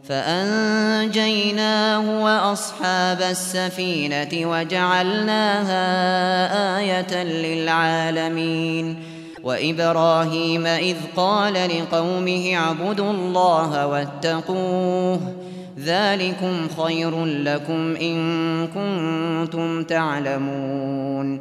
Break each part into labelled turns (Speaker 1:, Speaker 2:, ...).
Speaker 1: فأنجيناه وأصحاب السفينة وجعلناها آية للعالمين. وإبراهيم إذ قال لقومه اعبدوا الله واتقوه ذلكم خير لكم إن كنتم تعلمون.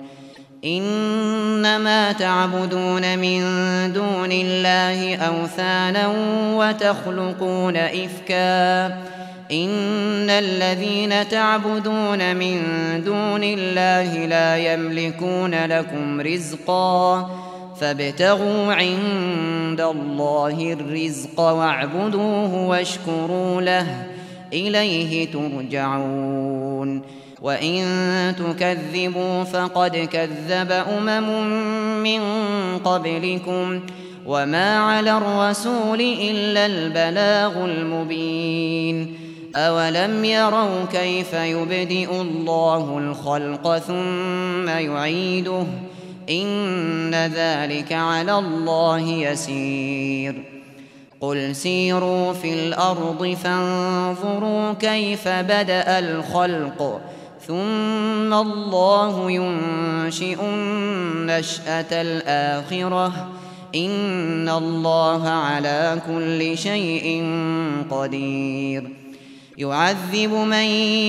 Speaker 1: إنما تعبدون من دون الله أوثانا وتخلقون إفكا إن الذين تعبدون من دون الله لا يملكون لكم رزقا فابتغوا عند الله الرزق واعبدوه واشكروا له إليه ترجعون. وإن تكذبوا فقد كذب من قبلكم وما على الرسول إلا البلاغ المبين. أولم يروا كيف يبدئ الله الخلق ثم يعيده إن ذلك على الله يسير. قل سيروا في الأرض فانظروا كيف بدأ الخلق ثم الله ينشئ النشأة الآخرة إن الله على كل شيء قدير. يعذب من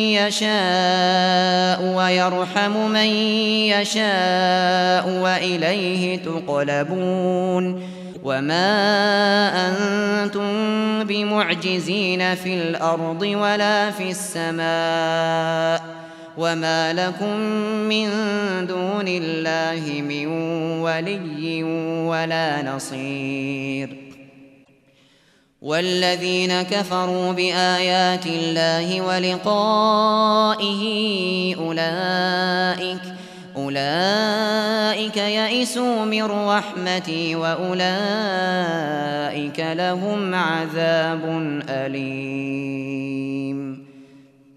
Speaker 1: يشاء ويرحم من يشاء وإليه تقلبون. وما أنتم بمعجزين في الأرض ولا في السماء وما لكم من دون الله من ولي ولا نصير. والذين كفروا بآيات الله ولقائه أولئك يئسوا من رحمتي وأولئك لهم عذاب أليم.